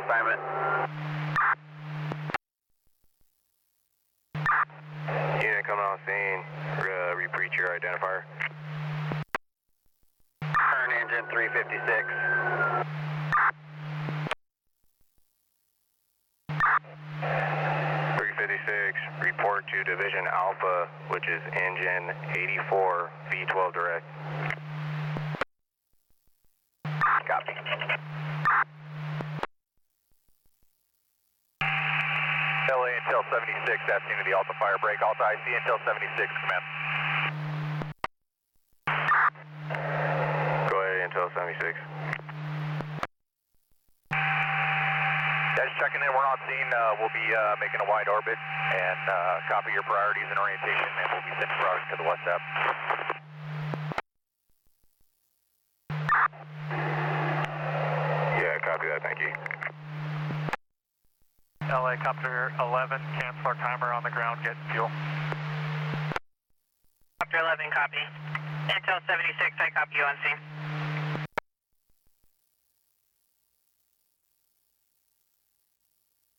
assignment. Unit coming on scene. Repeat your identifier. Turn engine 356. 356, report to Division Alpha, which is engine 84, V12 direct. Copy. LA Intel 76, asking to the Alpha fire break. Alpha IC Intel 76, command. Go ahead, Intel 76. Just checking in, we're on scene. We'll be making a wide orbit and copy your priorities and orientation, and we'll be sending products to the WhatsApp. Yeah, copy that, thank you. LA Copter 11, cancel our timer on the ground, get fuel. Copter 11, copy. Intel 76, I copy you on scene.